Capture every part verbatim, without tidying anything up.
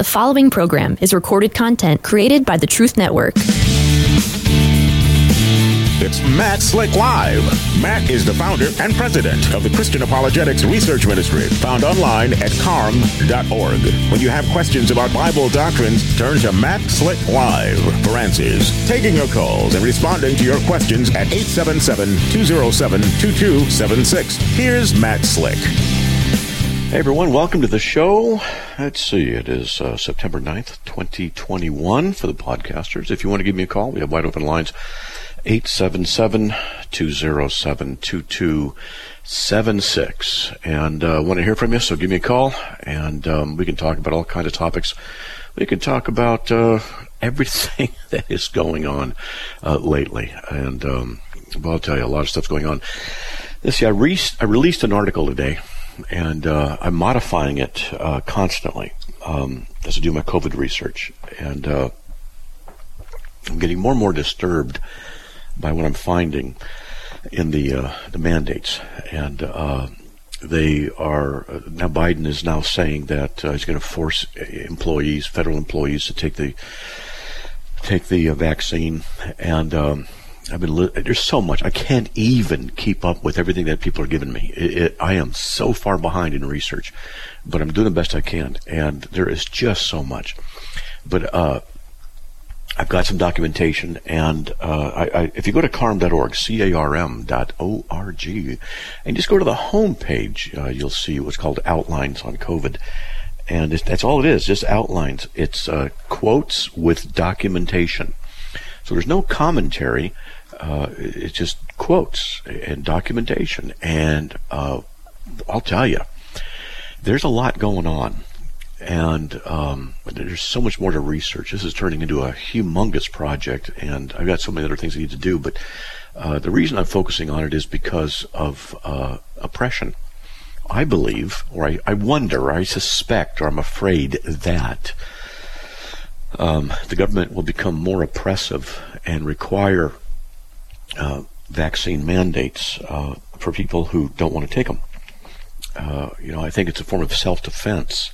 The following program is recorded content created by the Truth Network. It's Matt Slick Live. Matt is the founder and president of the Christian Apologetics Research Ministry, found online at carm dot org. When you have questions about Bible doctrines, turn to Matt Slick Live for answers. Taking your calls and responding to your questions at eight seven seven, two oh seven, two two seven six. Here's Matt Slick. Hey everyone, welcome to the show. Let's see, it is uh, September ninth, twenty twenty-one for the podcasters. If you want to give me a call, we have wide open lines, eight seven seven, two oh seven, two two seven six. And I uh, want to hear from you, so give me a call, and um, we can talk about all kinds of topics. We can talk about uh, everything that is going on uh, lately. And um, well, I'll tell you, a lot of stuff's going on. Let's see, I, re- I released an article today, and uh, I'm modifying it uh, constantly um, as I do my COVID research. And uh, I'm getting more and more disturbed by what I'm finding in the uh, the mandates. And uh, they are, uh, now Biden is now saying that uh, he's going to force employees, federal employees, to take the take the uh, vaccine. And um, I've been li- there's so much. I can't even keep up with everything that people are giving me. It, it, I am so far behind in research, but I'm doing the best I can. And there is just so much. But uh, I've got some documentation, and uh, I, I, if you go to carm dot org, C A R M dot O R G, and just go to the home page, uh, you'll see what's called Outlines on COVID. And it's, that's all it is, just outlines. It's uh, quotes with documentation. So there's no commentary. Uh, it's just quotes and documentation. And uh, I'll tell you, there's a lot going on. And um, there's so much more to research. This is turning into a humongous project, and I've got so many other things I need to do. But uh, the reason I'm focusing on it is because of uh, oppression. I believe, or I, I wonder, or I suspect, or I'm afraid that um, the government will become more oppressive and require uh, vaccine mandates uh, for people who don't want to take them. Uh, you know, I think it's a form of self-defense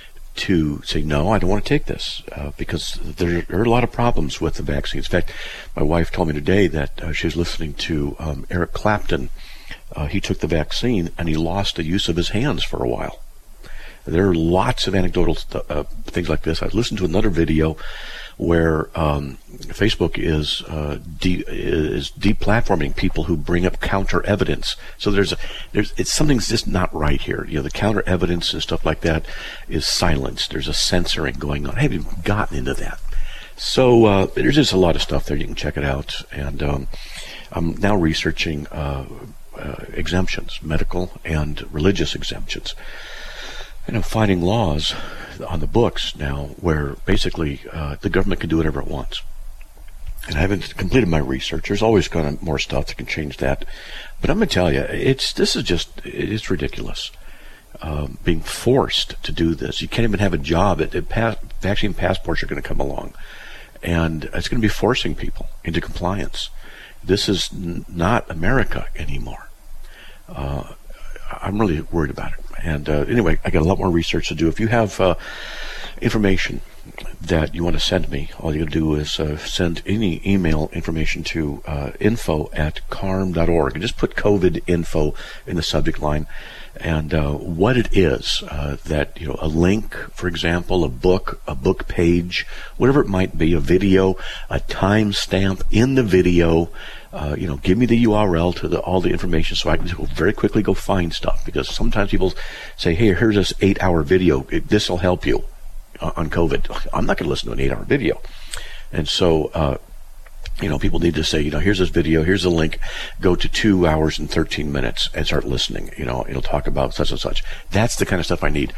to say, no, I don't want to take this, uh, because there, there are a lot of problems with the vaccines. In fact, my wife told me today that uh, she was listening to um, Eric Clapton. Uh, he took the vaccine, and he lost the use of his hands for a while. There are lots of anecdotal st- uh, things like this. I listened to another video where um, Facebook is uh, de- is deplatforming people who bring up counter evidence. So there's a, there's it's something's just not right here. You know, the counter evidence and stuff like that is silenced. There's a censoring going on. I haven't even gotten into that. So uh, there's just a lot of stuff there. You can check it out. And um, I'm now researching uh, uh, exemptions, medical and religious exemptions. And I'm finding laws on the books now where basically uh, the government can do whatever it wants. And I haven't completed my research. There's always kind of more stuff that can change that. But I'm going to tell you, it's this is just, it's ridiculous. Um, being forced to do this. You can't even have a job. It, it pass, vaccine passports are going to come along. And it's going to be forcing people into compliance. This is n- not America anymore. Uh, I'm really worried about it. And uh, anyway, I got a lot more research to do. If you have uh, information that you want to send me, all you got to do is uh, send any email information to uh, info at carm dot org, and just put COVID info in the subject line, and uh, what it is, uh, that, you know, a link, for example, a book, a book page, whatever it might be, a video, a timestamp in the video. Uh, you know, give me the U R L to the, all the information so I can just very quickly go find stuff. Because sometimes people say, hey, here's this eight-hour video. This will help you uh, on COVID. I'm not going to listen to an eight-hour video. And so, uh, you know, people need to say, you know, here's this video, here's the link. Go to two hours and thirteen minutes and start listening. You know, it'll talk about such and such. That's the kind of stuff I need.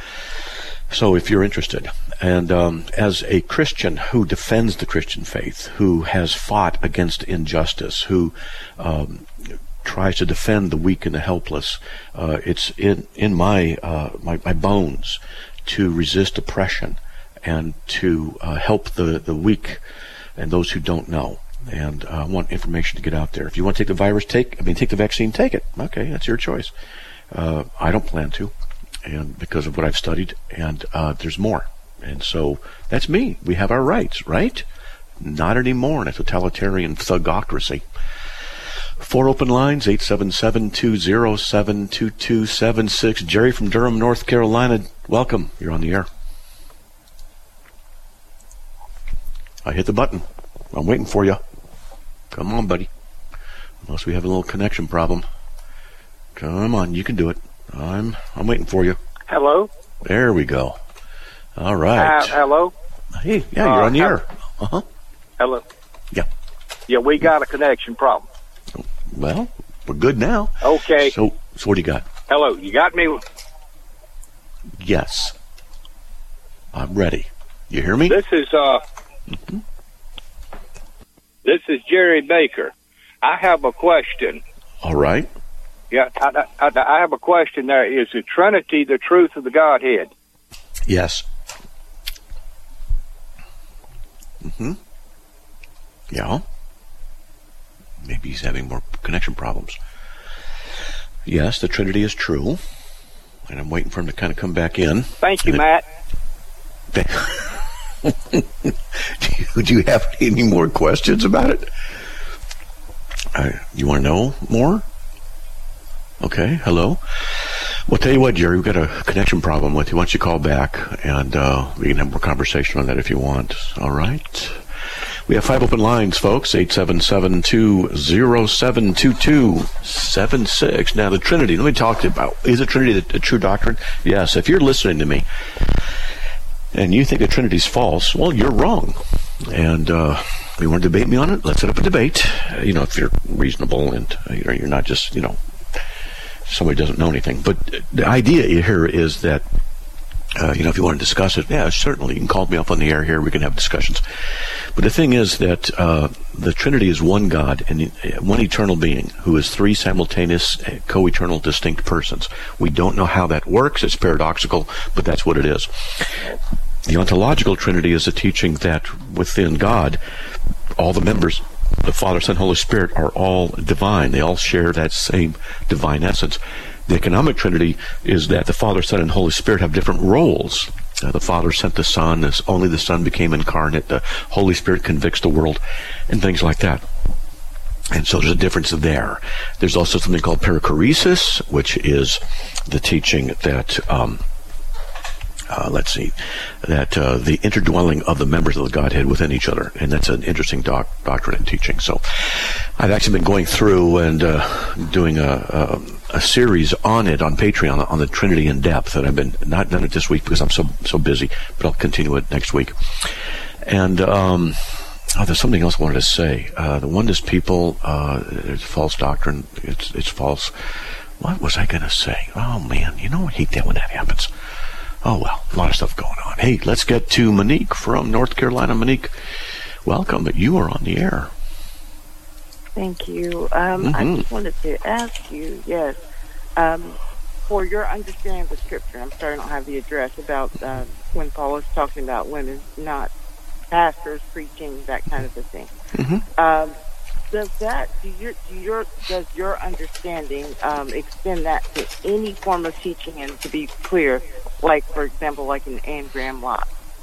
So if you're interested, and um, as a Christian who defends the Christian faith, who has fought against injustice, who um, tries to defend the weak and the helpless, uh, it's in in my, uh, my my bones to resist oppression and to uh, help the, the weak and those who don't know. And uh, I want information to get out there. If you want to take the virus, take I mean take the vaccine, take it. Okay, that's your choice. Uh, I don't plan to. And because of what I've studied, and uh, there's more. And so that's me. We have our rights, right? Not anymore in a totalitarian thugocracy. Four open lines, eight seven seven, two zero seven, two two seven six. Jerry from Durham, North Carolina, welcome. You're on the air. I hit the button. I'm waiting for you. Come on, buddy. Unless we have a little connection problem. Come on, you can do it. I'm I'm waiting for you. Hello? There we go. All right. Uh, hello? Hey, yeah, you're uh, on the hello. air. Uh-huh. Hello? Yeah. Yeah, we got a connection problem. Well, we're good now. Okay. So, so what do you got? Hello, you got me? Yes. I'm ready. You hear me? This is, uh, Mm-hmm. this is Jerry Baker. I have a question. All right. Yeah, I, I, I have a question there. Is the Trinity the truth of the Godhead? Yes. Mm-hmm. Yeah. Maybe he's having more connection problems. Yes, the Trinity is true. And I'm waiting for him to kind of come back in. Thank you, and Matt. It, do, you, do you have any more questions about it? Uh, you want to know more? Okay, hello. Well, tell you what, Jerry, we've got a connection problem with you. Why don't you call back, and uh, we can have more conversation on that if you want. All right. We have five open lines, folks, eight seven seven, two zero seven, two two seven six. Now, the Trinity, let me talk to you about, is the Trinity a, a true doctrine? Yes, if you're listening to me, and you think the Trinity's false, well, you're wrong. And uh, you want to debate me on it? Let's set up a debate. Uh, you know, if you're reasonable and uh, you're, you're not just, you know, somebody doesn't know anything. But the idea here is that, uh, you know, if you want to discuss it, yeah, certainly you can call me up on the air here. We can have discussions. But the thing is that uh, the Trinity is one God and one eternal being who is three simultaneous, co-eternal, distinct persons. We don't know how that works. It's paradoxical, but that's what it is. The ontological Trinity is a teaching that within God, all the members, the Father, Son, Holy Spirit, are all divine. They all share that same divine essence. The economic Trinity is that the Father, Son, and Holy Spirit have different roles. Uh, the Father sent the Son, as only the Son became incarnate. The Holy Spirit convicts the world, and things like that. And so there's a difference there. There's also something called perichoresis, which is the teaching that, um, uh, let's see, that uh, the interdwelling of the members of the Godhead within each other. And that's an interesting doc- doctrine and teaching. So I've actually been going through and uh, doing a, a, a series on it on Patreon, on the Trinity in depth. And I've been not done it this week because I'm so so busy, but I'll continue it next week. And um, oh, there's something else I wanted to say. Uh, the oneness people, uh, it's false doctrine. It's it's false. What was I going to say? Oh, man, you know, I hate that when that happens. Oh, well, a lot of stuff going on. Hey, let's get to Monique from North Carolina. Monique, welcome. You are on the air. Thank you. Um, Mm-hmm. I just wanted to ask you, yes, um, for your understanding of the Scripture, I'm sorry I don't have the address, about uh, when Paul is talking about women, not pastors preaching, that kind of a thing. Mm-hmm. Um, does that, do your, do your, does your understanding um, extend that to any form of teaching? And to be clear, like, for example, like an Anne Graham Lotz?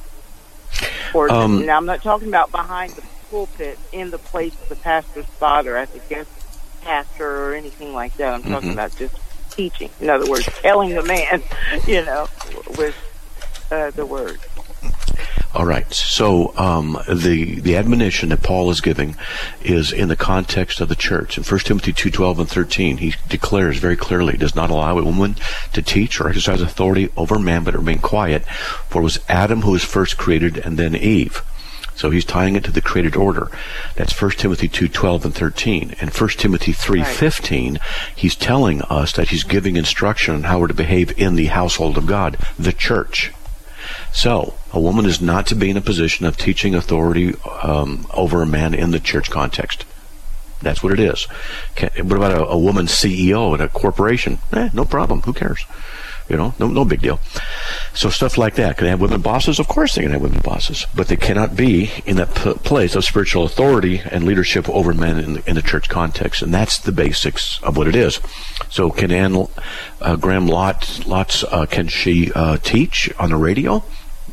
Or, Um, now, I'm not talking about behind the pulpit in the place of the pastor's father as a guest pastor or anything like that. I'm talking Mhm. about just teaching. In other words, telling the man, you know, with uh, the word. All right. So um, the the admonition that Paul is giving is in the context of the church. In First Timothy two twelve and thirteen, he declares very clearly, he does not allow a woman to teach or exercise authority over man, but remain quiet. For it was Adam who was first created, and then Eve. So he's tying it to the created order. That's First Timothy two twelve and thirteen. And First Timothy three fifteen, he's telling us that he's giving instruction on how we're to behave in the household of God, the church. So, a woman is not to be in a position of teaching authority um, over a man in the church context. That's what it is. Can, what about a, a woman C E O at a corporation? Eh, no problem. Who cares? You know, no, no big deal. So stuff like that. Can they have women bosses? Of course they can have women bosses. But they cannot be in that p- place of spiritual authority and leadership over men in the, in the church context. And that's the basics of what it is. So can Anne uh, Graham Lotz, Lotz uh, can she uh, teach on the radio?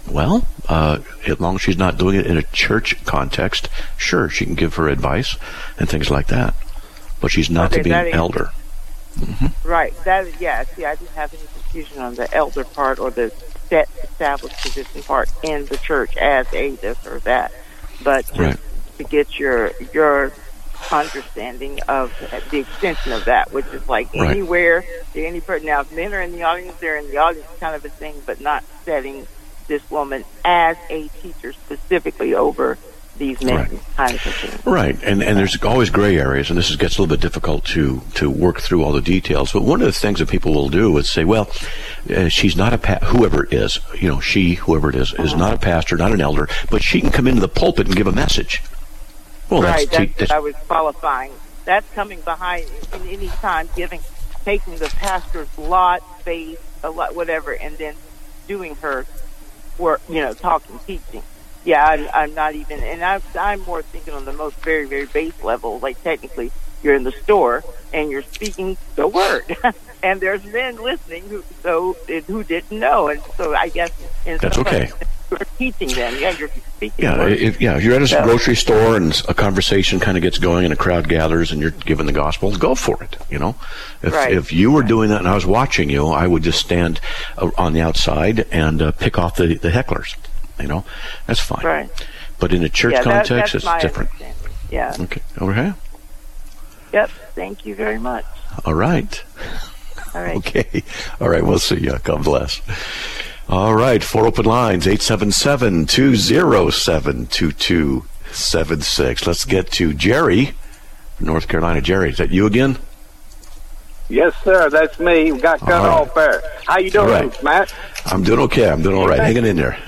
Well, uh, as long as she's not doing it in a church context, sure, she can give her advice and things like that. But she's not Okay, to be that an is- elder. Mm-hmm. Right. That yeah. See, I didn't have any confusion on the elder part or the set established position part in the church as a this or that, but just Right. to get your your understanding of the extension of that, which is like Right. anywhere, to any person. Now, if men are in the audience, they're in the audience, kind of a thing, but not setting this woman as a teacher specifically over these men, Right. kind of thing. Right, and and there's always gray areas, and this is, gets a little bit difficult to to work through all the details. But one of the things that people will do is say, well, uh, she's not a pa- whoever it is, you know, she whoever it is is not a pastor, not an elder, but she can come into the pulpit and give a message. Well, Right, that's, that's that's, what I was qualifying. That's coming behind in any time, giving, taking the pastor's lot, faith, a lot, whatever, and then doing her work, you know, talking, teaching. Yeah, I'm, I'm not even, and I'm, I'm more thinking on the most very, very base level. Like technically, you're in the store and you're speaking the word, and there's men listening who so who didn't know, and so I guess in That's some okay. way, you're teaching them. Yeah, you're speaking. yeah, the word. if, yeah. If you're at a So- grocery store and a conversation kind of gets going and a crowd gathers and you're giving the gospel, go for it. You know, if Right. if you were doing that and I was watching you, I would just stand uh, on the outside and uh, pick off the the hecklers. You know, that's fine. Right. But in a church Yeah, that- context, that's it's my different. understanding. Yeah. Okay. Over here. Yep. Thank you very much. All right. All right. Okay. All right. We'll see you. God bless. All right. Four open lines, eight seven seven, two zero seven, two two seven six. Let's get to Jerry, North Carolina. Jerry, is that you again? Yes, sir. That's me. We got cut All right. off there. How you doing, All right. Matt? I'm doing okay. I'm doing all right. Hanging in there.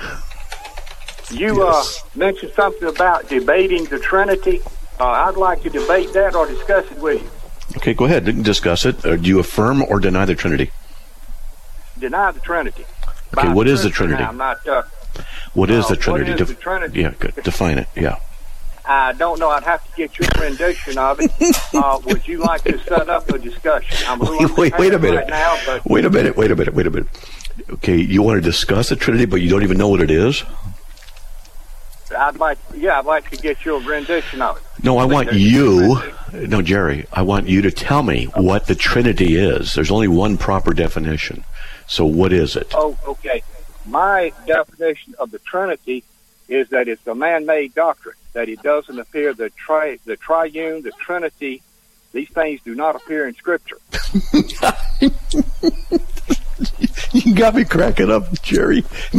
You Yes. uh, mentioned something about debating the Trinity. Uh, I'd like to debate that or discuss it with you. Okay, go ahead. You can discuss it. Uh, do you affirm or deny the Trinity? Deny the Trinity. Okay, By what is the Scripture Trinity? now, I'm not. Uh, What is Uh, the what Trinity? is Def- the Trinity? Yeah, good. Define it. Yeah. I don't know. I'd have to get your rendition of it. Uh, would you like to set up a discussion? I'm a little Wait, wait, wait a minute. right now, but Wait a minute. Wait a minute. Wait a minute. Okay, you want to discuss the Trinity, but you don't even know what it is? I'd like. Yeah, I'd like to get your rendition of it. No, I want you. No, Jerry, I want you to tell me what the Trinity is. There's only one proper definition. So what is it? Oh, okay. My definition of the Trinity is that it's a man-made doctrine, that it doesn't appear the tri- the triune, the Trinity, these things do not appear in Scripture. You got me cracking up, Jerry.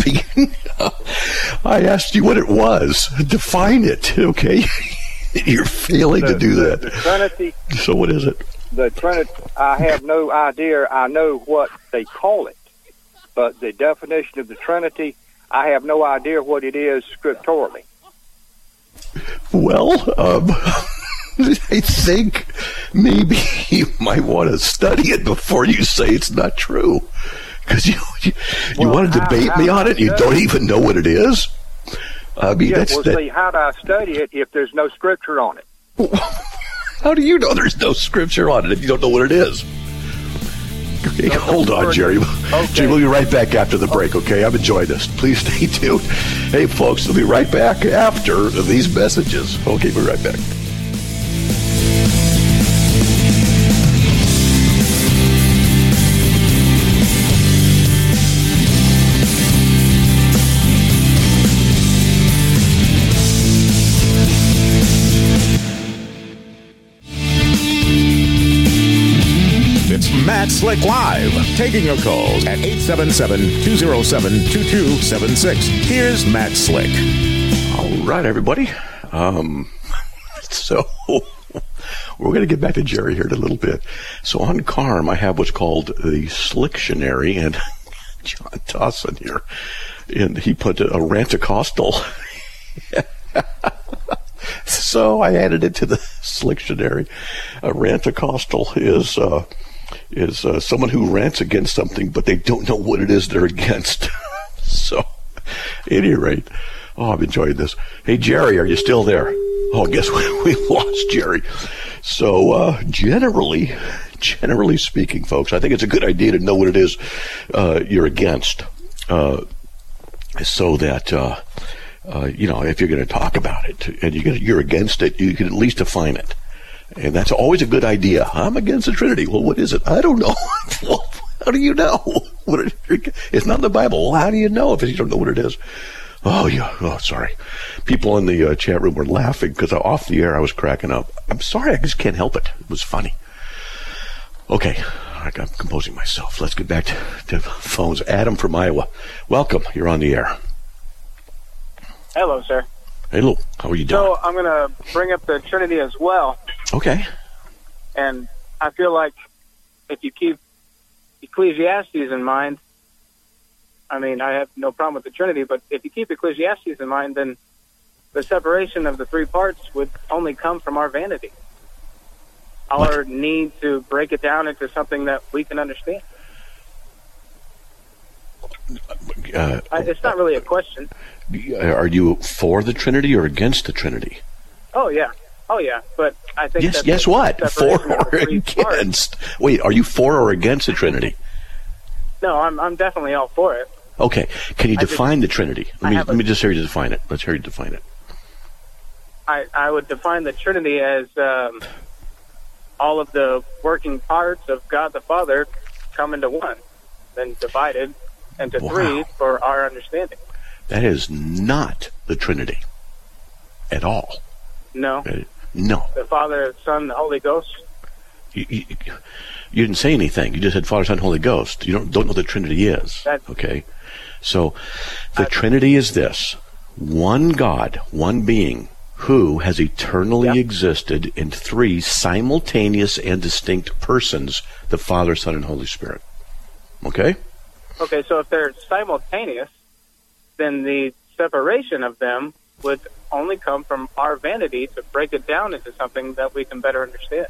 I asked you what it was. Define it, okay? You're failing The, to do the, that. the Trinity, So what is it? the Trinity, I have no idea. I know what they call it, but the definition of the Trinity, I have no idea what it is scripturally. Well, um, I think maybe you might want to study it before you say it's not true. Because you, you, you Well, want to how- debate how me on it and you does- don't even know what it is? I mean, Yeah, that's well, that. see, how do I study it if there's no Scripture on it? How do you know there's no scripture on it if you don't know what it is? Okay, hold on, Jerry. Okay. Jerry, we'll be right back after the break, okay? I'm enjoying this. Please stay tuned. Hey, folks, we'll be right back after these messages. Okay, we'll be right back. It's Matt Slick Live, taking your calls at eight seven seven, two zero seven, two two seven six. Here's Matt Slick. All right, everybody. Um, so we're going to get back to Jerry here in a little bit. So on Carm, I have what's called the Slicktionary, and John Dawson here, and he put a Rantacostal. So I added it to the Slicktionary. A Rantacostal is uh, is uh, someone who rants against something, but they don't know what it is they're against. So, at any rate, oh, I'm enjoying this. Hey, Jerry, are you still there? Oh, guess we, we lost Jerry. So, uh, generally, generally speaking, folks, I think it's a good idea to know what it is uh, you're against. Uh, so that, uh, uh, you know, if you're going to talk about it and you're, gonna, you're against it, you can at least define it. And that's always a good idea. I'm against the Trinity. Well, what is it? I don't know. Well, how do you know? What it, it's not in the Bible. Well, how do you know if you don't know what it is? Oh, yeah. Oh, sorry. People in the uh, chat room were laughing because off the air I was cracking up. I'm sorry. I just can't help it. It was funny. Okay. I'm composing myself. Let's get back to, to phones. Adam from Iowa. Welcome. You're on the air. Hello, sir. Hello. How are you doing? So I'm going to bring up the Trinity as well. Okay. And I feel like if you keep Ecclesiastes in mind, I mean, I have no problem with the Trinity, but if you keep Ecclesiastes in mind, then the separation of the three parts would only come from our vanity. Our what? need to break it down into something that we can understand. Uh, I, it's not really a question. Are you for the Trinity or against the Trinity? Oh, yeah. Oh, yeah. But I think yes, that yes, what? For or against? Parts. Wait, are you for or against the Trinity? No, I'm I'm definitely all for it. Okay. Can you I define just, the Trinity? Let me, let me just hear you define it. Let's hear you define it. I, I would define the Trinity as um, all of the working parts of God the Father come into one, then divided into wow. three for our understanding. That is not the Trinity at all. No. Uh, no. The Father, Son, the Holy Ghost. You, you, you didn't say anything. You just said Father, Son, Holy Ghost. You don't don't know what the Trinity is. That's, okay. So the I, Trinity is this: one God, one being, who has eternally yep. existed in three simultaneous and distinct persons, the Father, Son, and Holy Spirit. Okay? Okay, so if they're simultaneous, then the separation of them would only come from our vanity to break it down into something that we can better understand.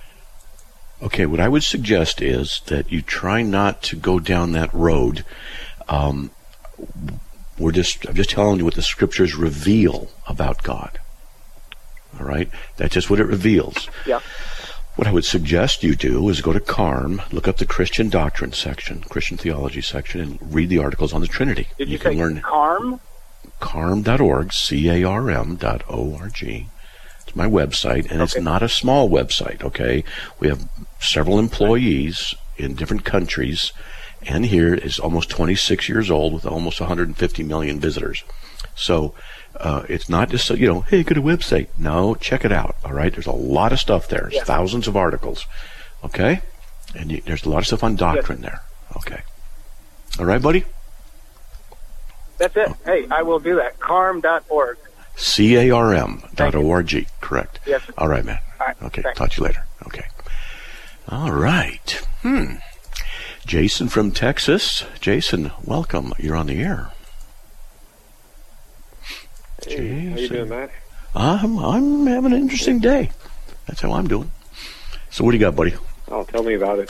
Okay, what I would suggest is that you try not to go down that road. Um, we're just, I'm just telling you what the Scriptures reveal about God. All right? That's just what it reveals. Yeah. What I would suggest you do is go to CARM, look up the Christian Doctrine section, Christian Theology section, and read the articles on the Trinity. Did you, you say can learn CARM? carm dot org, C A R M dot O R G. It's my website, and okay. It's not a small website, okay? We have several employees in different countries, and here is almost twenty-six years old with almost one hundred fifty million visitors. So uh, it's not just, you know, hey, go to a website. No, check it out, all right? There's a lot of stuff there. There's yeah. thousands of articles, okay? And you, there's a lot of stuff on doctrine yes. there, okay? All right, buddy? That's it. Hey, I will do that. carm dot org. C A R M dot O R G, correct. Yes. All right, man. All right. Okay, Thanks. talk to you later. Okay. All right. Hmm. Jason from Texas. Jason, welcome. You're on the air. Hey, Jason. how you doing, Matt? I'm, I'm having an interesting day. That's how I'm doing. So what do you got, buddy? Oh, tell me about it.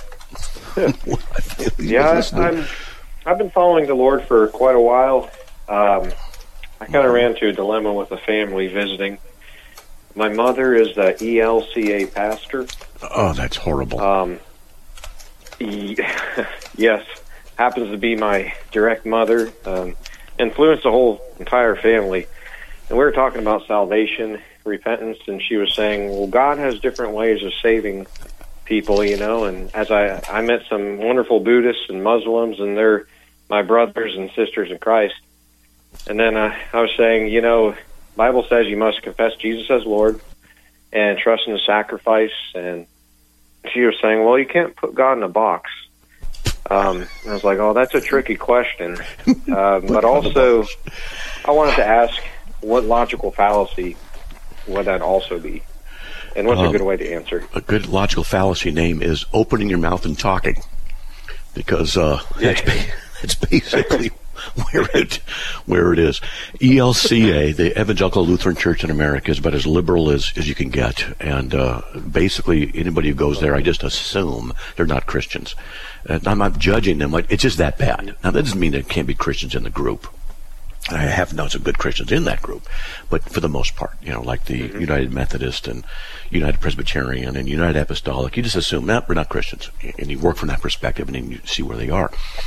yeah, I'm, I've been following the Lord for quite a while. Um, I kind of ran into a dilemma with a family visiting. My mother is the E L C A pastor. Oh, that's horrible. Um, e- yes, happens to be my direct mother. Um, influenced the whole entire family. And we were talking about salvation, repentance, and she was saying, well, God has different ways of saving people, you know. And as I, I met some wonderful Buddhists and Muslims, and they're my brothers and sisters in Christ. And then uh, I was saying, you know, Bible says you must confess Jesus as Lord and trust in the sacrifice. And she was saying, well, you can't put God in a box. Um, I was like, oh, that's a tricky question. Uh, but also, I wanted to ask, what logical fallacy would that also be? And what's um, a good way to answer? A good logical fallacy name is opening your mouth and talking. Because uh, that's, that's basically where it where it is. E L C A, the Evangelical Lutheran Church in America, is about as liberal as, as you can get. And uh, basically, anybody who goes there, I just assume they're not Christians. And I'm not judging them. It's just that bad. Now, that doesn't mean there can't be Christians in the group. I have known some good Christians in that group, but for the most part, you know, like the mm-hmm. United Methodist and United Presbyterian and United Apostolic, you just assume, no, we're not Christians. And you work from that perspective and then you see where they are.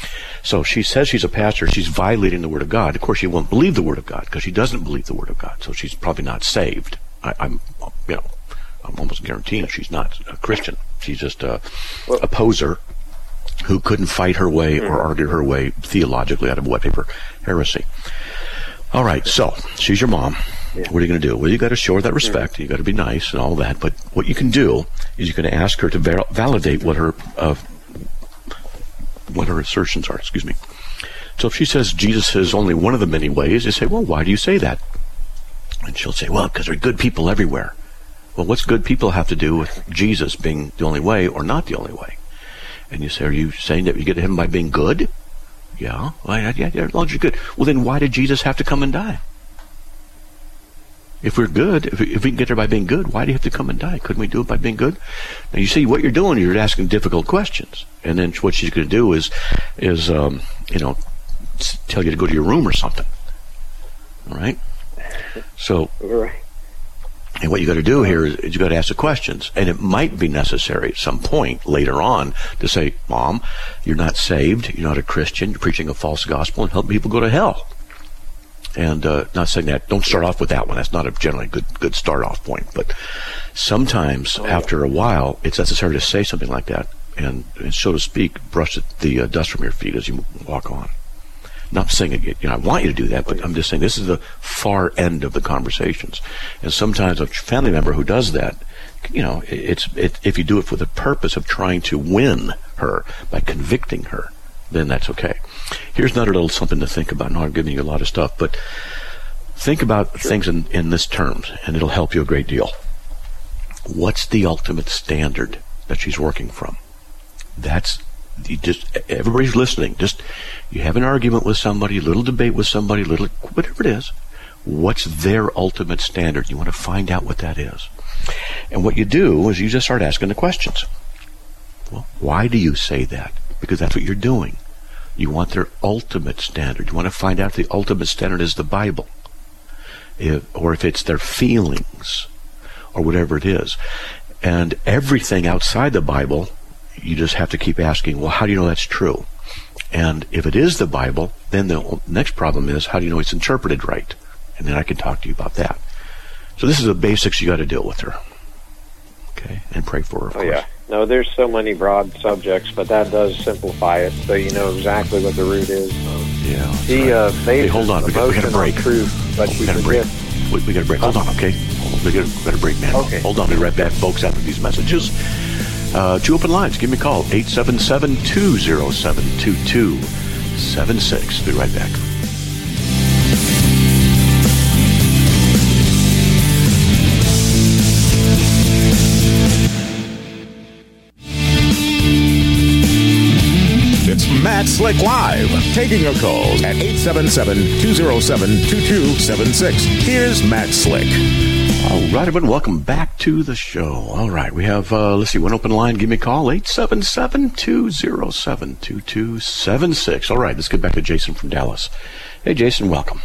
So she says she's a pastor. She's violating the Word of God. Of course, she won't believe the Word of God because she doesn't believe the Word of God. So she's probably not saved. I, I'm, you know, I'm almost guaranteeing she's not a Christian. She's just a, a poser who couldn't fight her way or argue her way theologically out of white paper heresy. All right, so she's your mom. What are you going to do? Well, you got to show her that respect. You got to be nice and all that. But what you can do is you can ask her to val- validate what her uh, what her assertions are. Excuse me. So if she says Jesus is only one of the many ways, you say, well, why do you say that? And she'll say, well, because there are good people everywhere. Well, what's good people have to do with Jesus being the only way or not the only way? And you say, are you saying that you get to heaven by being good? Yeah. Well, yeah, yeah, as long as you're good. Well, then why did Jesus have to come and die? If we're good, if we, if we can get there by being good, why do you have to come and die? Couldn't we do it by being good? Now, you see, what you're doing, you're asking difficult questions. And then what she's going to do is, is um, you know, tell you to go to your room or something. All right? So, and what you got to do here is, is you got to ask the questions. And it might be necessary at some point later on to say, Mom, you're not saved. You're not a Christian. You're preaching a false gospel and helping people go to hell. And uh, not saying that, don't start off with that one. That's not a generally good good start-off point. But sometimes, oh, yeah. after a while, it's necessary to say something like that and, and so to speak, brush the uh, dust from your feet as you walk on. Not saying, it, you know, I want you to do that, but I'm just saying this is the far end of the conversations. And sometimes a family member who does that, you know, it's it, if you do it for the purpose of trying to win her by convicting her, then that's okay. Here's another little something to think about. Now I'm giving you a lot of stuff, but think about sure. things in, in this terms, and it'll help you a great deal. What's the ultimate standard that she's working from? That's you just everybody's listening. Just you have an argument with somebody, a little debate with somebody, little whatever it is. What's their ultimate standard? You want to find out what that is. And what you do is you just start asking the questions. Well, why do you say that? Because that's what you're doing. You want their ultimate standard. You want to find out if the ultimate standard is the Bible, if, or if it's their feelings, or whatever it is. And everything outside the Bible, you just have to keep asking, well, how do you know that's true? And if it is the Bible, then the next problem is, how do you know it's interpreted right? And then I can talk to you about that. So this is the basics you got to deal with her. Okay? And pray for her, of oh, course. Yeah. No, there's so many broad subjects, but that does simplify it, so you know exactly what the root is. Yeah. The right. uh, hey, hold on, we got, we got a break. Truth, but we got a break. We, we got a break. Hold on, okay? We got, we got a break, man. Okay. Hold on, we'll be right back, folks, after these messages. Uh, two open lines. Give me a call, eight seven seven, two zero seven, two two seven six. Be right back. Matt Slick Live, taking your calls at eight seven seven, two zero seven, two two seven six. Here's Matt Slick. All right, everyone, welcome back to the show. All right, we have, uh, let's see, one open line. Give me a call, eight seven seven, two zero seven, two two seven six. All right, let's get back to Jason from Dallas. Hey, Jason, welcome.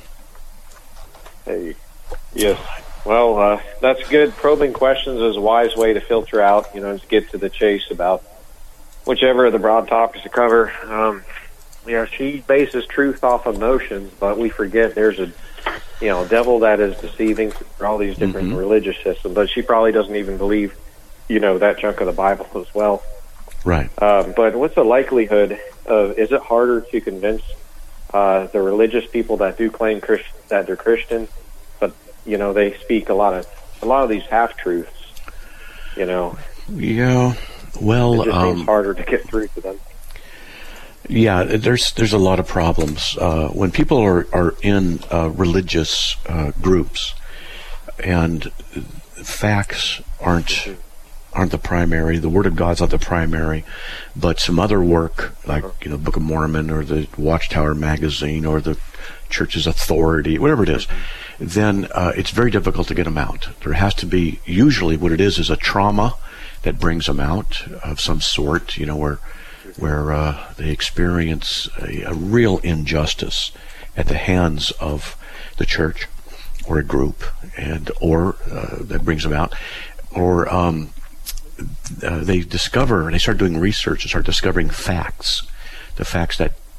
Hey, yes. Well, uh, that's good. Probing questions is a wise way to filter out, you know, to get to the chase about whichever of the broad topics to cover. Um, you know, she bases truth off emotions, but we forget there's a, you know, devil that is deceiving for all these different mm-hmm. religious systems, but she probably doesn't even believe, you know, that chunk of the Bible as well. Right. Um, but what's the likelihood of, is it harder to convince uh, the religious people that do claim Christ, that they're Christian, but, you know, they speak a lot of, a lot of these half-truths, you know? Yeah. Well, it just um, seems harder to get through to them. Yeah, there's there's a lot of problems uh, when people are are in uh, religious uh, groups, and facts aren't mm-hmm. aren't the primary. The Word of God's not the primary, but some other work like you know, Book of Mormon or the Watchtower magazine or the Church's authority, whatever it is. Then uh, it's very difficult to get them out. There has to be usually what it is is a trauma that brings them out of some sort, you know, where where uh, they experience a, a real injustice at the hands of the church or a group, and or uh, that brings them out, or um, uh, they discover, they start doing research and start discovering facts, the facts that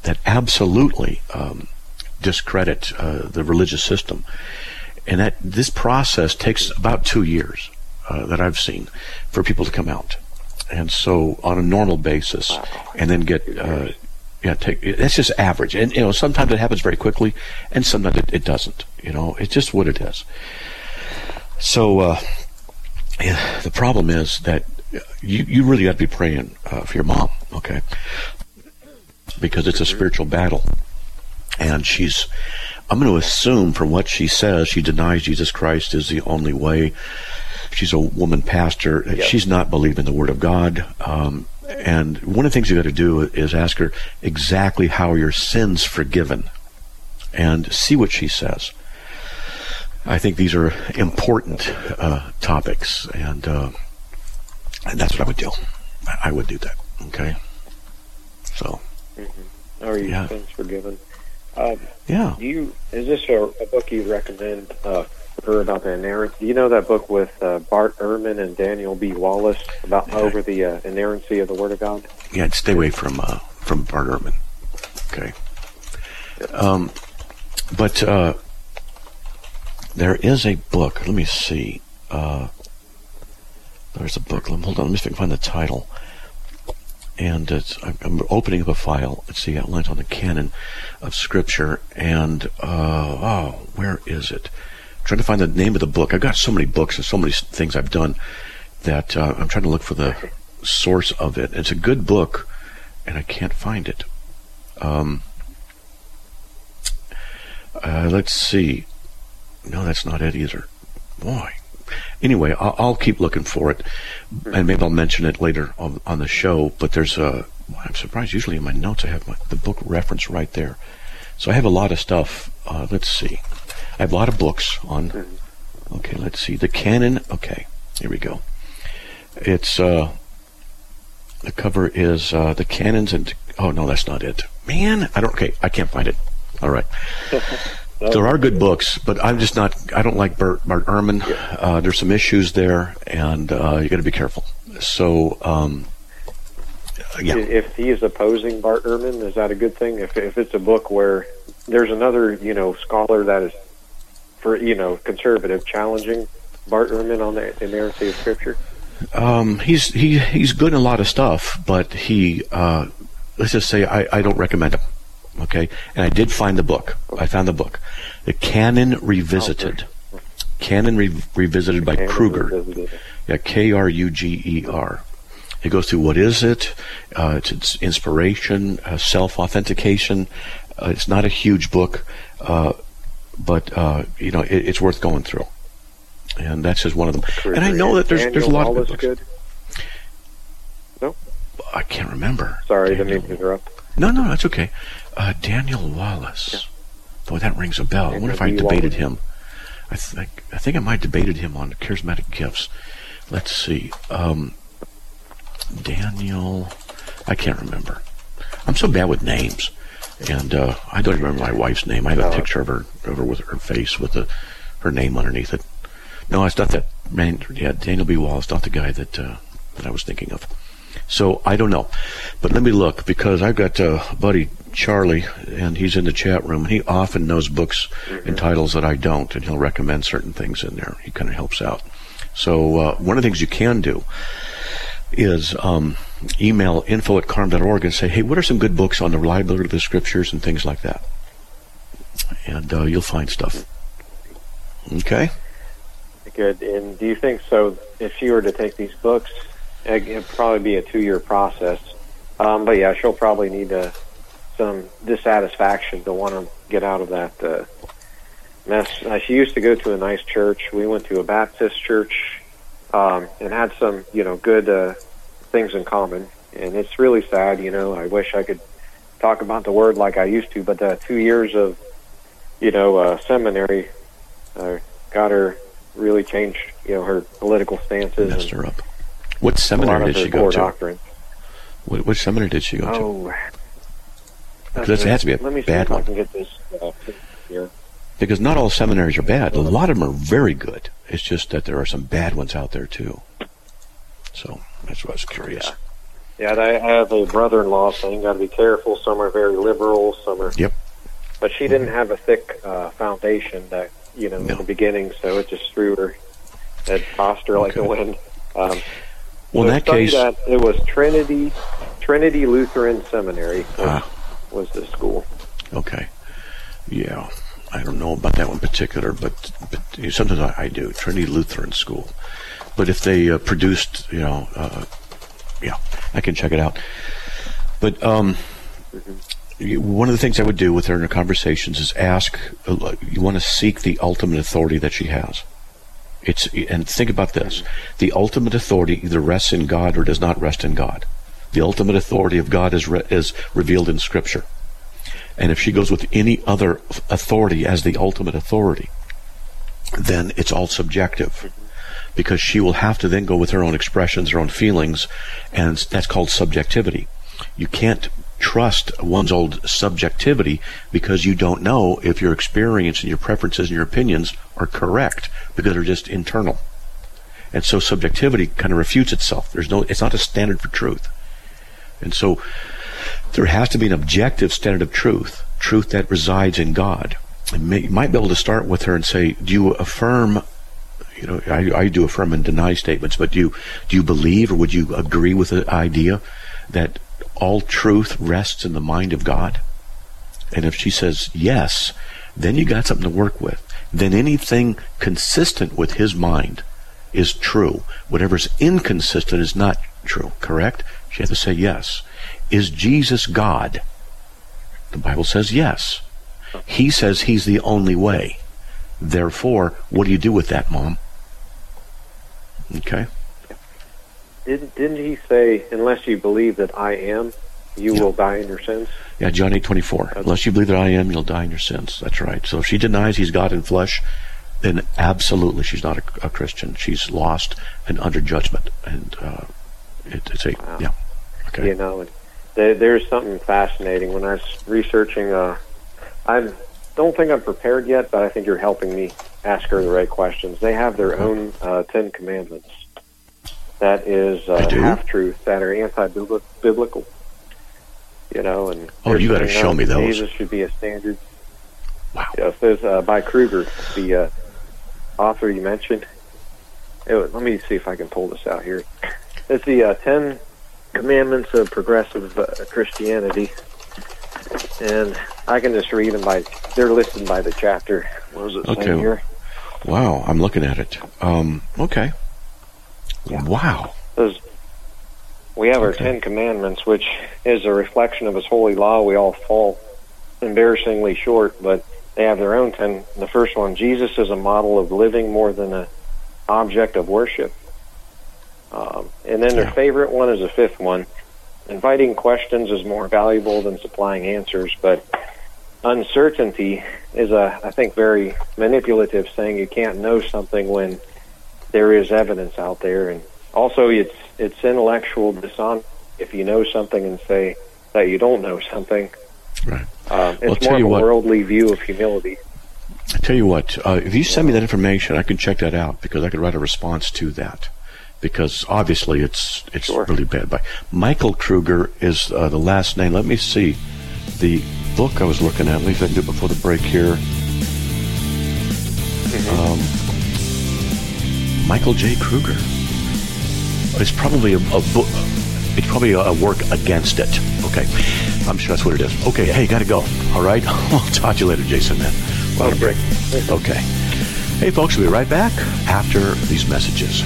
that absolutely um, discredit uh, the religious system. And that this process takes about two years uh, that I've seen for people to come out. And so on a normal basis, wow. and then get, uh, yeah, take, that's just average. And, you know, sometimes it happens very quickly, and sometimes it, it doesn't. You know, it's just what it is. So uh, yeah, the problem is that you, you really got to be praying uh, for your mom, okay? Because it's a spiritual battle. And she's, I'm going to assume from what she says, she denies Jesus Christ is the only way. She's a woman pastor. Yep. She's not believing the Word of God. Um, and one of the things you got to do is ask her exactly how are your sins forgiven, and see what she says. I think these are important uh, topics, and, uh, and that's what I would do. I would do that. Okay. So. Mm-hmm. Are your yeah. sins forgiven? Um, yeah. Do you? Is this a, a book you recommend uh, for her about the inerrancy? Do you know that book with uh, Bart Ehrman and Daniel B. Wallace about yeah. over the uh, inerrancy of the Word of God? Yeah, stay away from uh, from Bart Ehrman. Okay. Yep. Um, but uh, there is a book. Let me see. Uh, there's a book. Hold on. Let me see if I can find the title. And it's, I'm opening up a file. Let's see, outlines on the canon of Scripture. And, uh, oh, where is it? I'm trying to find the name of the book. I've got so many books and so many things I've done that uh, I'm trying to look for the source of it. It's a good book, and I can't find it. Um, uh, let's see. No, that's not it either. Boy. Anyway, I'll, I'll keep looking for it, and maybe I'll mention it later on, on the show. But there's a, I'm surprised, usually in my notes I have my, the book reference right there. So I have a lot of stuff. Uh, let's see. I have a lot of books on, okay, let's see. The canon, okay, here we go. It's, uh, the cover is uh, the canons and, oh, no, that's not it. Man, I don't, okay, I can't find it. All right. There are good books, but I'm just not, I don't like Bart, Bart Ehrman. Uh, there's some issues there, and uh, you got to be careful. So, um, yeah. If he is opposing Bart Ehrman, is that a good thing? If, if it's a book where there's another, you know, scholar that is, for, you know, conservative, challenging Bart Ehrman on the inerrancy of Scripture? Um, he's, he, he's good in a lot of stuff, but he, uh, let's just say I, I don't recommend him. Okay, and I did find the book. I found the book, The Canon Revisited. Oh, Canon Re- Revisited by Canon Kruger. Revisited. Yeah, K R U G E R. It goes through what is it, uh, it's, it's inspiration, uh, self-authentication. Uh, it's not a huge book, uh, but uh, you know it, it's worth going through. And that's just one of them. Kruger. And I know that there's Daniel there's a lot Wallace of good books. Good? No, I can't remember. Sorry, Daniel. didn't mean to interrupt. No, no, that's okay. Uh, Daniel Wallace. Yeah. Boy, that rings a bell. I wonder if I debated him. I think I think I might have debated him on charismatic gifts. Let's see. Um, Daniel, I can't remember. I'm so bad with names, and uh, I don't even remember my wife's name. I have a picture of her over with her face with the, her name underneath it. No, it's not that man. Yeah, Daniel B. Wallace, not the guy that uh, that I was thinking of. So I don't know, but let me look, because I've got a buddy Charlie, and he's in the chat room, and he often knows books mm-hmm. and titles that I don't, and he'll recommend certain things in there. He kind of helps out. So uh, one of the things you can do is um, email info at carm dot org and say, hey, what are some good books on the reliability of the Scriptures and things like that? And uh, you'll find stuff. Okay? Good. And do you think, so if she were to take these books, it'd probably be a two-year process. Um, but yeah, she'll probably need uh, some dissatisfaction to want to get out of that uh, mess. Uh, she used to go to a nice church. We went to a Baptist church um, and had some, you know, good uh, things in common. And it's really sad, you know. I wish I could talk about the Word like I used to, but uh, two years of, you know, uh, seminary uh, got her really changed, you know, her political stances. Messed her up. What seminary did she go to? Doctrine. What, what seminary did she go to? Oh, because it has to be a let me see bad if one. I can get this uh, here. Because not all seminaries are bad. A lot of them are very good. It's just that there are some bad ones out there too. So that's why I was curious. Yeah, I have a brother-in-law saying, got to be careful. Some are very liberal, some are... Yep. But she didn't have a thick uh, foundation that, you know, No. in the beginning, so it just threw her, it tossed her like Okay. the wind. Um, Well, in so that studied case... At, it was Trinity Trinity Lutheran Seminary was, Ah. was the school. Okay. Yeah. I don't know about that one in particular, but, but sometimes I, I do. Trinity Lutheran School. But if they uh, produced, you know, uh, yeah, I can check it out. But um, you- one of the things I would do with her in her conversations is ask, uh, you want to seek the ultimate authority that she has. It's and think about this. The ultimate authority either rests in God or does not rest in God. The ultimate authority of God is re- is revealed in Scripture. And if she goes with any other authority as the ultimate authority, then it's all subjective. Because she will have to then go with her own expressions, her own feelings, and that's called subjectivity. You can't trust one's own subjectivity because you don't know if your experience and your preferences and your opinions are correct because they're just internal. And so subjectivity kind of refutes itself. There's no, it's not a standard for truth. And so there has to be an objective standard of truth, truth that resides in God. And may, you might be able to start with her and say, do you affirm, you know, I, I do affirm and deny statements, but do you, do you believe or would you agree with the idea that all truth rests in the mind of God? And if she says yes, then you got something to work with. Then anything consistent with his mind is true. Whatever's inconsistent is not true, correct? She has to say yes. Is Jesus God? The Bible says yes. He says he's the only way. Therefore, what do you do with that, Mom? Okay. Didn't didn't he say, unless you believe that I am, you Yeah. will die in your sins? Yeah, John eight twenty-four. Unless you believe that I am, you'll die in your sins. That's right. So if she denies he's God in flesh, then absolutely she's not a, a Christian. She's lost and under judgment. And uh, it, it's a, Wow. yeah. Okay. You know, and there, there's something fascinating. When I was researching, uh, I don't think I'm prepared yet, but I think you're helping me ask her the right questions. They have their own uh, Ten Commandments. That is uh, They do? half-truth, that are anti-biblical. You know, and Oh, you gotta show me those. Jesus should be a standard. Wow. Yes, there's uh, by Kruger, the uh, author you mentioned. It was, let me see if I can pull this out here. It's the uh, Ten Commandments of Progressive uh, Christianity, and I can just read them by. They're listed by the chapter. What does it Okay. say here? Wow, I'm looking at it. Um, okay. Yeah. Wow. Says, we have our Okay. Ten Commandments, which is a reflection of His holy law. We all fall embarrassingly short, but they have their own ten. The first one, Jesus is a model of living more than an object of worship. Um, and then their Yeah. favorite one is the fifth one. Inviting questions is more valuable than supplying answers, but uncertainty is a, I think, very manipulative, saying you can't know something when there is evidence out there. And also it's it's intellectual dishonest if you know something and say that you don't know something. Right. Um, Well, it's tell more of you a what. worldly view of humility. I tell you what, uh, if you send me that information, I can check that out because I could write a response to that. Because obviously it's it's Sure. really bad. But Michael Kruger is uh, the last name. Let me see the book I was looking at. Let me see if I can do it before the break here. Um, Michael J. Kruger. It's probably a, a book. It's probably a, a work against it. Okay, I'm sure that's what it is. Okay, hey, gotta go. All right, I'll talk to you later, Jason. Man, what a break. Okay. Hey, folks, we'll be right back after these messages.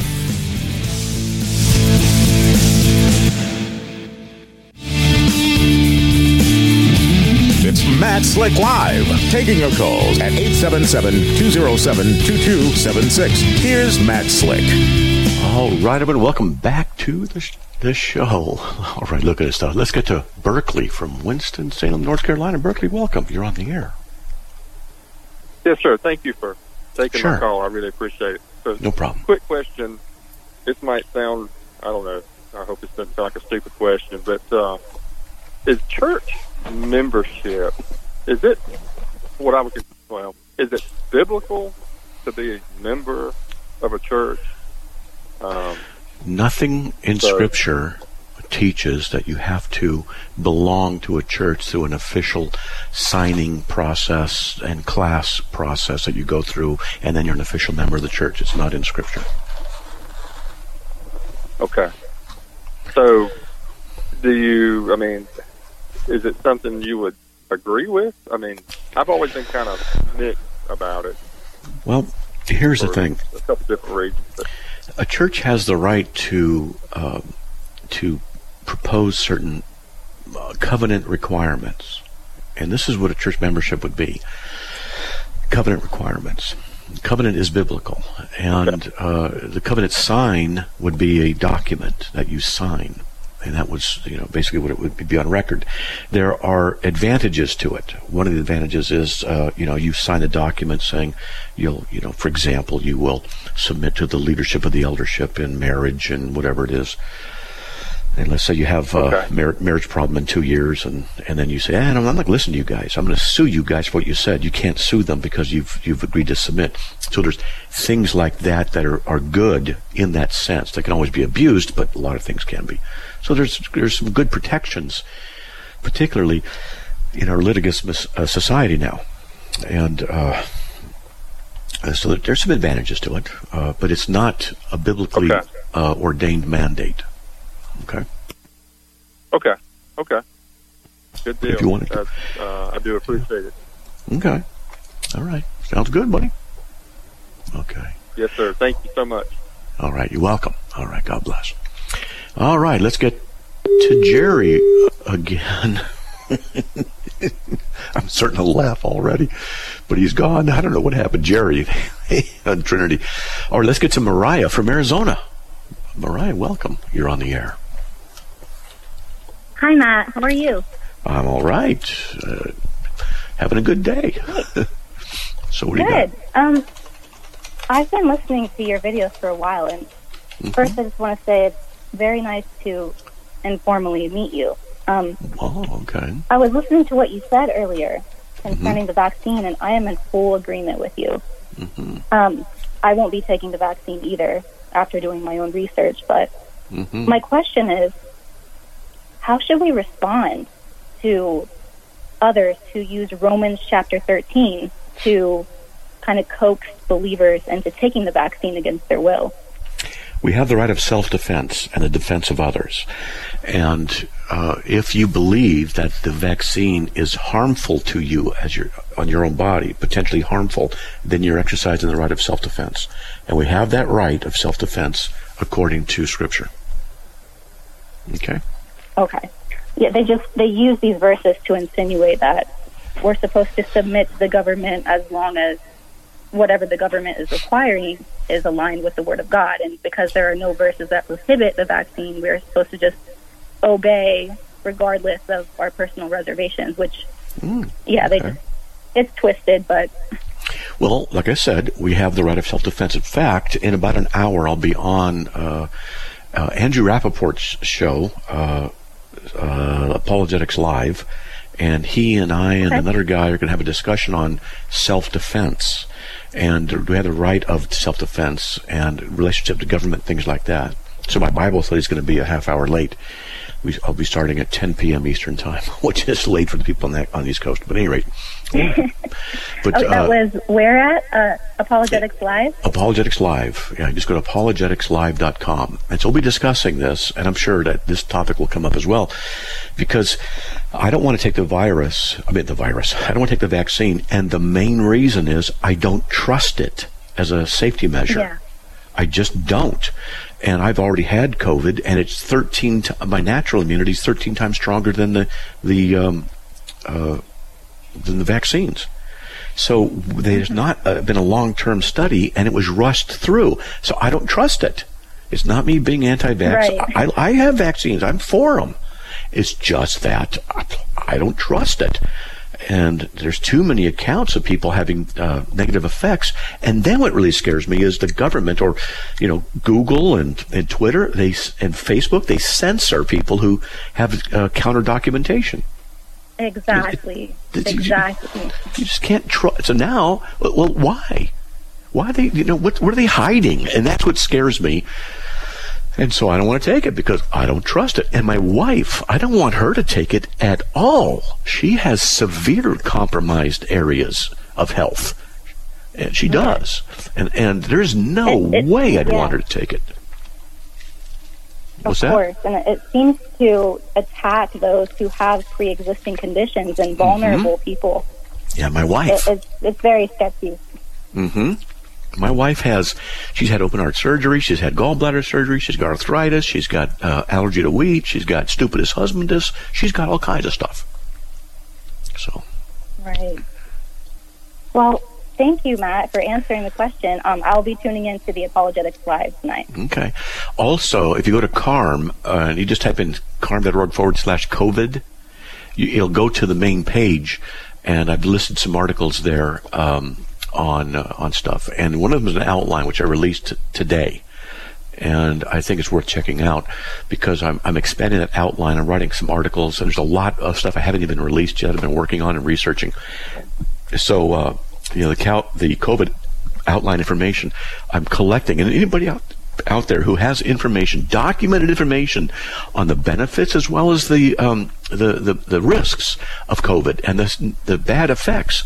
It's Matt Slick Live, taking your calls at eight seven seven, two oh seven, two two seven six. Here's Matt Slick. All right, everyone, welcome back to the, sh- the show. All right, look at this stuff. Let's get to Berkeley from Winston-Salem, North Carolina. Berkeley, welcome. You're on the air. Yes, sir. Thank you for taking Sure. my call. I really appreciate it. So, No problem. quick question. This might sound, I don't know, I hope it doesn't sound like a stupid question, but uh, is church membership, is it what I would consider, well, is it biblical to be a member of a church? Um, Nothing in So- Scripture teaches that you have to belong to a church through an official signing process and class process that you go through, and then you're an official member of the church. It's not in Scripture. Okay. So, do you, I mean, is it something you would agree with? I mean, I've always been kind of mixed about it. Well, here's the thing. A couple different reasons. But. A church has the right to uh, to propose certain uh, covenant requirements. And this is what a church membership would be. Covenant requirements. Covenant is biblical. And uh, the covenant sign would be a document that you sign. And that was, you know, basically what it would be on record. There are advantages to it. One of the advantages is, uh, you know, you sign a document saying you'll, you know, for example, you will submit to the leadership of the eldership in marriage and whatever it is. And let's say you have a okay. mar- marriage problem in two years, and, and then you say, eh, I'm not going to listen to you guys. I'm going to sue you guys for what you said. You can't sue them because you've you've agreed to submit. So there's things like that that are, are good in that sense. They can always be abused, but a lot of things can be. So there's there's some good protections, particularly in our litigious uh, society now. And uh, so there's some advantages to it, uh, but it's not a biblically okay. uh, ordained mandate. Okay. Okay. Okay. Good deal. If you want to. Uh, I do appreciate it. Okay. All right. Sounds good, buddy. Okay. Yes, sir. Thank you so much. All right. You're welcome. All right. God bless. All right. Let's get to Jerry again. I'm starting to laugh already, but he's gone. I don't know what happened. Jerry on Trinity. All right. Let's get to Mariah from Arizona. Mariah, welcome. You're on the air. Hi, Matt. How are you? I'm all right. Uh, having a good day. So what do you got? Good. Um, I've been listening to your videos for a while, and mm-hmm. first I just want to say it's very nice to informally meet you. Um, oh, okay. I was listening to what you said earlier concerning mm-hmm. the vaccine, and I am in full agreement with you. Mm-hmm. Um, I won't be taking the vaccine either after doing my own research, but mm-hmm. my question is, how should we respond to others who use Romans chapter thirteen to kind of coax believers into taking the vaccine against their will? We have the right of self-defense and the defense of others. And uh, if you believe that the vaccine is harmful to you as your on your own body, potentially harmful, then you're exercising the right of self-defense. And we have that right of self-defense according to Scripture. Okay? Okay. Yeah, they just they use these verses to insinuate that we're supposed to submit to the government as long as whatever the government is requiring is aligned with the Word of God. And because there are no verses that prohibit the vaccine, we're supposed to just obey regardless of our personal reservations, which, mm, yeah, they okay. just, it's twisted, but... Well, like I said, we have the right of self-defense. In fact, in about an hour, I'll be on uh, uh, Andrew Rappaport's show, uh, uh, Apologetics Live, and he and I and okay. another guy are going to have a discussion on self-defense. And we have the right of self-defense and relationship to government, things like that. So my Bible study is going to be a half hour late. We, I'll be starting at ten p.m. Eastern Time, which is late for the people on, that, on the East Coast. But at any rate. But, oh, that uh, was where at? Uh, Apologetics Live? Apologetics Live. Yeah, just go to apologetics live dot com. And so we'll be discussing this, and I'm sure that this topic will come up as well, because I don't want to take the virus, I mean the virus, I don't want to take the vaccine, and the main reason is I don't trust it as a safety measure. Yeah. I just don't. And I've already had COVID, and it's thirteen. T- my natural immunity is thirteen times stronger than the the um, uh, than the vaccines. So there's not uh, been a long-term study, and it was rushed through. So I don't trust it. It's not me being anti-vax. Right. I, I have vaccines. I'm for them. It's just that I, I don't trust it. And there's too many accounts of people having uh, negative effects. And then what really scares me is the government, or, you know, Google and, and Twitter, they and Facebook, they censor people who have uh, counter documentation. Exactly. It, it, exactly. You, you just can't trust. So now, well, why? Why are they? You know, what what are they hiding? And that's what scares me. And so I don't want to take it because I don't trust it. And my wife, I don't want her to take it at all. She has severe compromised areas of health. And she does. And and there's no it, it, way I'd yeah. want her to take it. What's of that? course. And it, it seems to attack those who have pre-existing conditions and vulnerable mm-hmm. people. Yeah, my wife. It, it's, it's very sketchy. Mm-hmm. My wife has, she's had open heart surgery, she's had gallbladder surgery, she's got arthritis, she's got uh, allergy to wheat, she's got stupidest husbandess, she's got all kinds of stuff. So. Right. Well, thank you, Matt, for answering the question. Um, I'll be tuning in to the Apologetics Live tonight. Okay. Also, if you go to CARM, uh, and you just type in carm.org forward slash COVID, you, it'll go to the main page, and I've listed some articles there, um, on uh, on stuff, and one of them is an outline which I released t- today, and I think it's worth checking out because I'm I'm expanding that outline. I'm writing some articles, and there's a lot of stuff I haven't even released yet. I've been working on and researching. So uh, you know the cal- the COVID outline information I'm collecting, and anybody out out there who has information, documented information on the benefits as well as the um, the, the the risks of COVID and the the bad effects.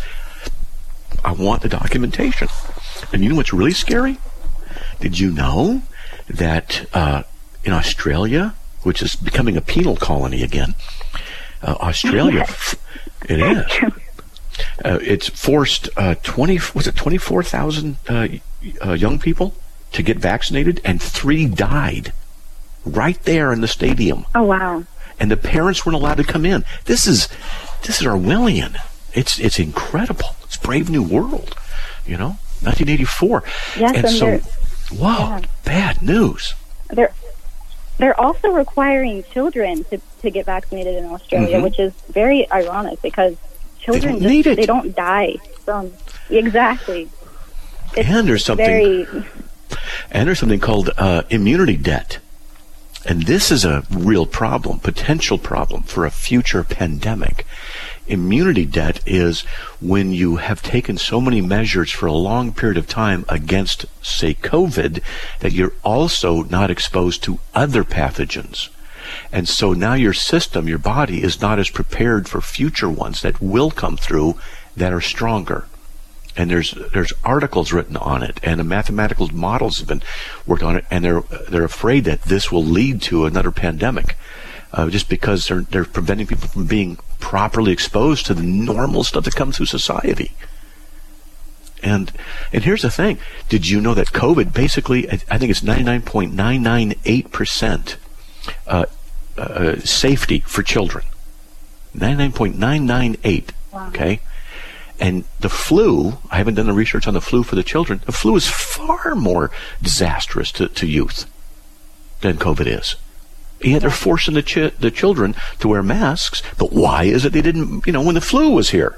I want the documentation. And you know what's really scary? Did you know that uh, in Australia, which is becoming a penal colony again, uh, Australia, yes. it is. Uh, it's forced uh, twenty. Was it twenty-four thousand uh, uh, young people to get vaccinated, and three died right there in the stadium. Oh wow! And the parents weren't allowed to come in. This is this is Orwellian. It's it's incredible. It's Brave New World, you know, nineteen eighty-four. Yes, and, and so, yeah. wow, bad news. They're they're also requiring children to, to get vaccinated in Australia, mm-hmm. which is very ironic because children they don't, just, they don't die from exactly. It's and there's something. Very, and there's something called uh, immunity debt. And this is a real problem, potential problem for a future pandemic. Immunity debt is when you have taken so many measures for a long period of time against, say, COVID, that you're also not exposed to other pathogens. And so now your system, your body, is not as prepared for future ones that will come through that are stronger. And there's there's articles written on it, and the mathematical models have been worked on it, and they're they're afraid that this will lead to another pandemic, uh, just because they're they're preventing people from being properly exposed to the normal stuff that comes through society. And and here's the thing: did you know that COVID basically, I think it's ninety-nine point nine nine eight percent uh, uh, safety for children, ninety-nine point nine nine eight. Wow. Okay. And the flu, I haven't done the research on the flu for the children, the flu is far more disastrous to, to youth than COVID is. Yet they're forcing the, ch- the children to wear masks, but why is it they didn't, you know, when the flu was here?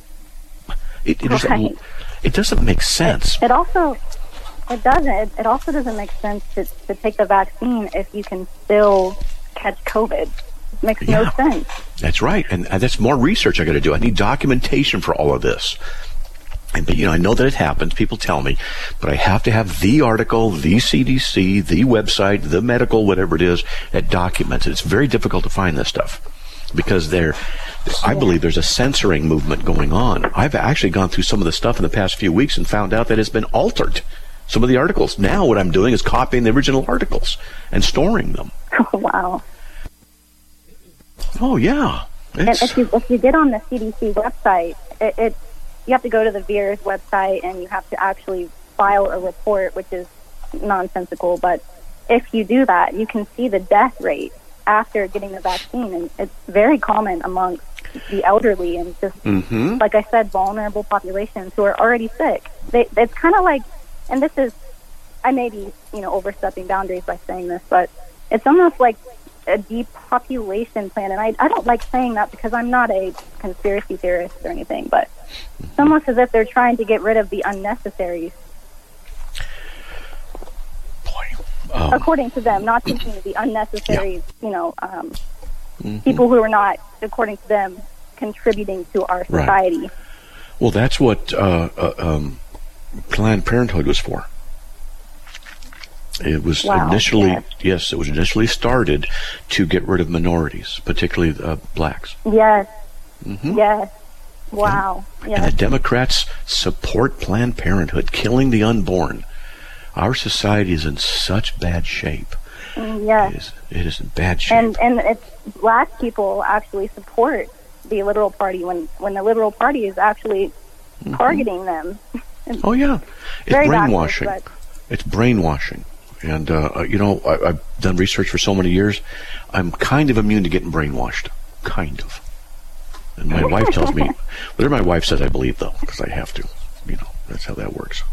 It, it, doesn't, right. it doesn't make sense. It, it also, it doesn't, it also doesn't make sense to, to take the vaccine if you can still catch COVID. Makes yeah, no sense. That's right, and uh, that's more research I got to do. I need documentation for all of this. And but, you know, I know that it happens. People tell me, but I have to have the article, the C D C, the website, the medical, whatever it is, that documents it. It's very difficult to find this stuff because there, I believe there's a censoring movement going on. I've actually gone through some of the stuff in the past few weeks and found out that it's been altered. Some of the articles. Now, what I'm doing is copying the original articles and storing them. Oh, wow. Oh, yeah. And if you, if you get on the C D C website, it, it you have to go to the V A E R S website and you have to actually file a report, which is nonsensical. But if you do that, you can see the death rate after getting the vaccine. And it's very common amongst the elderly and just, mm-hmm. like I said, vulnerable populations who are already sick. They, it's kind of like, and this is, I may be, you know, overstepping boundaries by saying this, but it's almost like a depopulation plan, and I, I don't like saying that because I'm not a conspiracy theorist or anything, but it's almost as if they're trying to get rid of the unnecessaries. Boy, um, according to them, not thinking of the unnecessaries, yeah. you know, um, mm-hmm. people who are not, according to them, contributing to our society. Right. Well, that's what uh, uh, um, Planned Parenthood was for. It was Wow, initially, yes. yes, it was initially started to get rid of minorities, particularly uh, blacks. Yes. Mm-hmm. Yes. Wow. And Yes. the Democrats support Planned Parenthood, killing the unborn. Our society is in such bad shape. Mm, Yes. It is, it is in bad shape. And and it's black people actually support the Liberal Party when when the Liberal Party is actually Mm-hmm. targeting them. Oh, yeah. It's Very brainwashing. backwards, It's brainwashing. And, uh, you know, I, I've done research for so many years. I'm kind of immune to getting brainwashed. Kind of. And my wife tells me, whatever my wife says, I believe, though, because I have to. You know, that's how that works.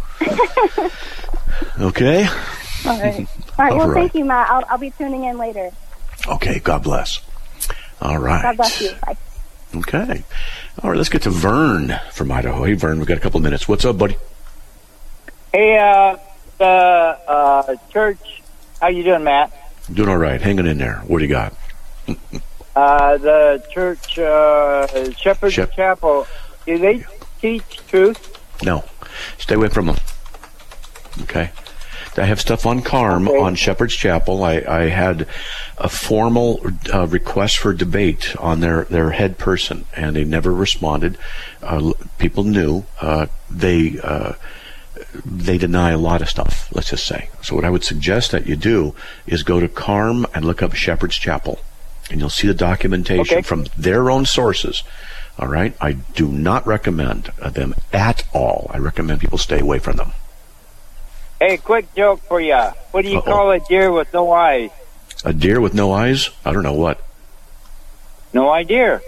Okay? All right. All right. All Well, right. thank you, Matt. I'll, I'll be tuning in later. Okay, God bless. All right. God bless you. Bye. Okay. All right, let's get to Vern from Idaho. Hey, Vern, we've got a couple minutes. What's up, buddy? Hey, uh, the uh, church, how you doing, Matt? Doing all right. Hanging in there. What do you got? Uh, the church, uh, Shepherd's Shep- Chapel, do they teach truth? No. Stay away from them. Okay. I have stuff on Carm, Okay. on Shepherd's Chapel. I, I had a formal uh, request for debate on their, their head person, and they never responded. Uh, people knew. Uh, they uh, they deny a lot of stuff, let's just say. So what I would suggest that you do is go to Carm and look up Shepherd's Chapel, and you'll see the documentation Okay. from their own sources. All right? I do not recommend uh, them at all. I recommend people stay away from them. Hey, quick joke for you. What do you Uh-oh. call a deer with no eyes? A deer with no eyes? I don't know what. No idea.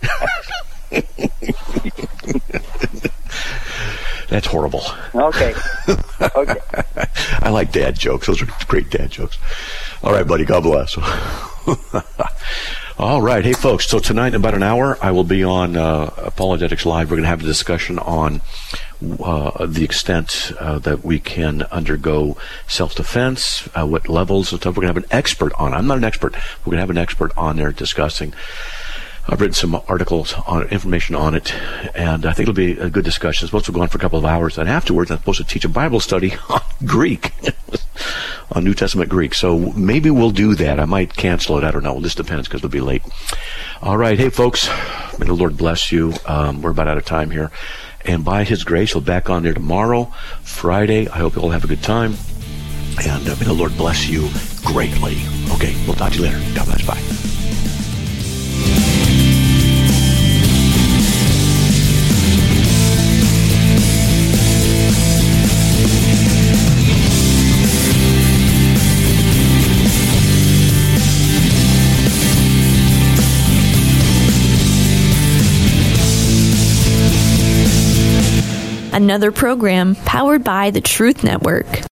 That's horrible. Okay. Okay. I like dad jokes. Those are great dad jokes. All right, buddy. God bless. All right. Hey, folks. So tonight, in about an hour, I will be on uh, Apologetics Live. We're going to have a discussion on uh, the extent uh, that we can undergo self-defense, uh, what levels and stuff. We're going to have an expert on. I'm not an expert. We're going to have an expert on there discussing. I've written some articles on information on it, and I think it'll be a good discussion. It's supposed to go on for a couple of hours, and afterwards I'm supposed to teach a Bible study on Greek, on New Testament Greek. So maybe we'll do that. I might cancel it. I don't know. It just depends because it'll be late. All right. Hey, folks, may the Lord bless you. Um, we're about out of time here. And by His grace, we'll be back on there tomorrow, Friday. I hope you all have a good time. And uh, may the Lord bless you greatly. Okay, we'll talk to you later. God bless. Bye. Another program powered by the Truth Network.